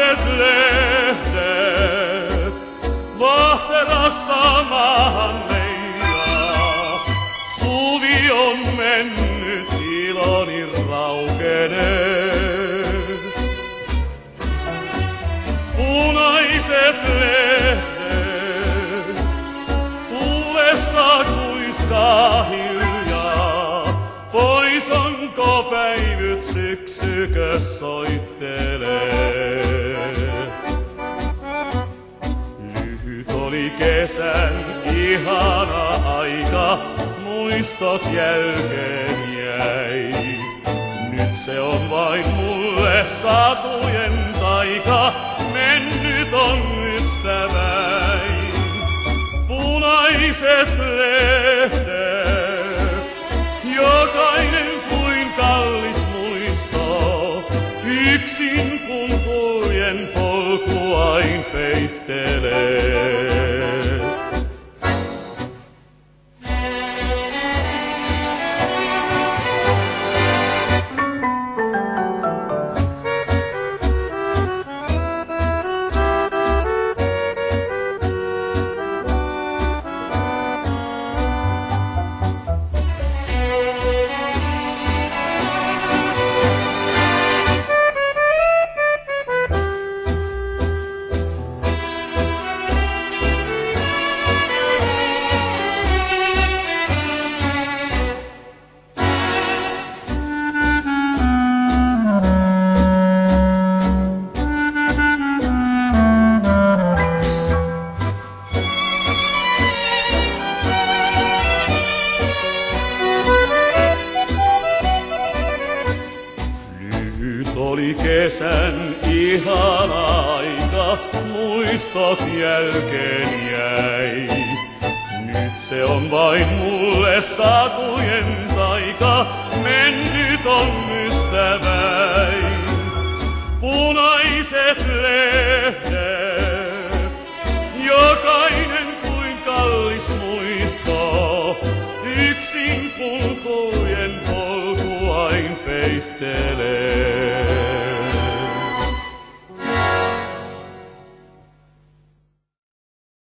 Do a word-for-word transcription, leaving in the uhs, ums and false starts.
punaiset lehdet vahterasta maahan leijaa. Suvi on mennyt, iloni raukenee. Punaiset lehdet tuulessa kuiskaa hiljaa. Pois onko päivyt, syksykö soittelee. Lyhyt oli kesän ihana aika, muistot jälkeen jäi. Nyt se on vain mulle satujen taika, mennyt on ystäväin. Punaiset lehdet, jokainen kuin kallis muisto. Yksin kun kuljen, polkuain peittelee. Oli kesän ihana aika, muistot jälkeen jäi. Nyt se on vain mulle satujen taika, mennyt on ystäväin. Punaiset lehdet